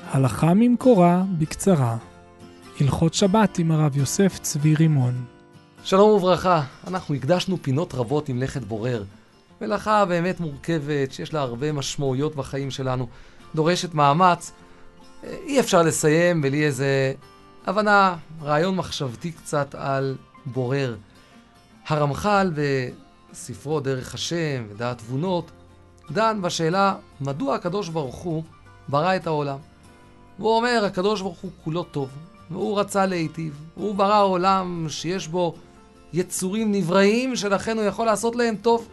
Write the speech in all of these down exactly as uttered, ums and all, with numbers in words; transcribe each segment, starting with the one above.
הלכה ממקורה בקצרה. הלכות שבת עם הרב יוסף צבי רימון. שלום וברכה, אנחנו הקדשנו פינות רבות עם לכת בורר. מלאכה באמת מורכבת, שיש לה הרבה משמעויות בחיים שלנו, דורשת מאמץ. אי אפשר לסיים בלי איזה הבנה, רעיון מחשבתי קצת על בורר. הרמח"ל בספרו דרך השם ודעת תבונות דן בשאלה מדוע הקדוש ברוך הוא ברא את העולם. והוא אומר, הקדוש ברוך הוא כולו טוב, והוא רצה להיטיב. הוא ברא עולם שיש בו יצורים נבראים, שלכן הוא יכול לעשות להם טוב.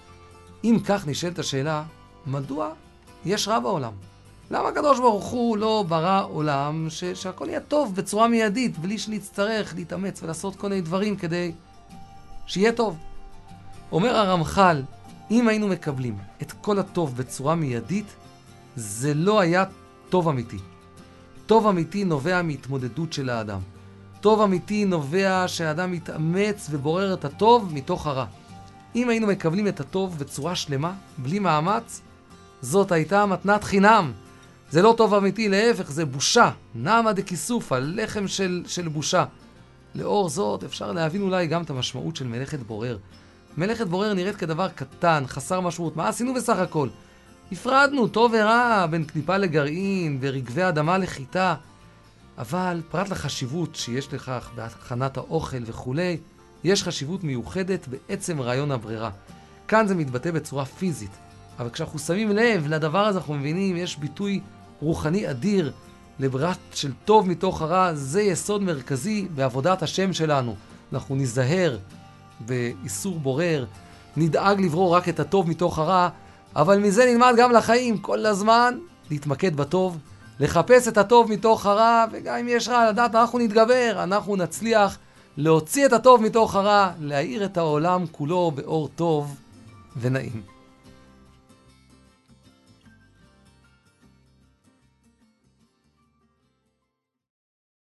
אם כך נשאלת השאלה, מדוע יש רע בעולם? למה הקדוש ברוך הוא לא ברא עולם ש- שהכל יהיה טוב בצורה מיידית, בלי שנצטרך להתאמץ ולעשות כל מיני דברים כדי שיהיה טוב? אומר הרמח"ל, אם היינו מקבלים את כל הטוב בצורה מיידית, זה לא היה טוב אמיתי. טוב אמיתי נובע מהתמודדות של האדם. טוב אמיתי נובע שהאדם מתאמץ ובורר את הטוב מתוך הרע. אם היינו מקבלים את הטוב בצורה שלמה, בלי מאמץ, זאת הייתה מתנת חינם. זה לא טוב אמיתי, להפך, זה בושה. נעמה דכיסופה, לחם של, של בושה. לאור זאת אפשר להבין אולי גם את המשמעות של מלאכת בורר. מלאכת בורר נראית כדבר קטן, חסר משמעות. מה עשינו בסך הכל? הפרדנו טוב ורע בין קליפה לגרעין ורגבי אדמה לחיטה. אבל פרט לחשיבות שיש לכך בהכנת האוכל וכו', יש חשיבות מיוחדת בעצם רעיון הברירה. כאן זה מתבטא בצורה פיזית. אבל כשאנחנו שמים לב לדבר הזה, אנחנו מבינים, יש ביטוי רוחני אדיר לברירה של טוב מתוך הרע. זה יסוד מרכזי בעבודת השם שלנו. אנחנו נזהר באיסור בורר, נדאג לברור רק את הטוב מתוך הרע, אבל מזה נלמד גם לחיים, כל הזמן להתמקד בטוב, לחפש את הטוב מתוך הרע, וגם אם יש רע, לדעת, אנחנו נתגבר, אנחנו נצליח להוציא את הטוב מתוך הרע, להאיר את העולם כולו באור טוב ונעים.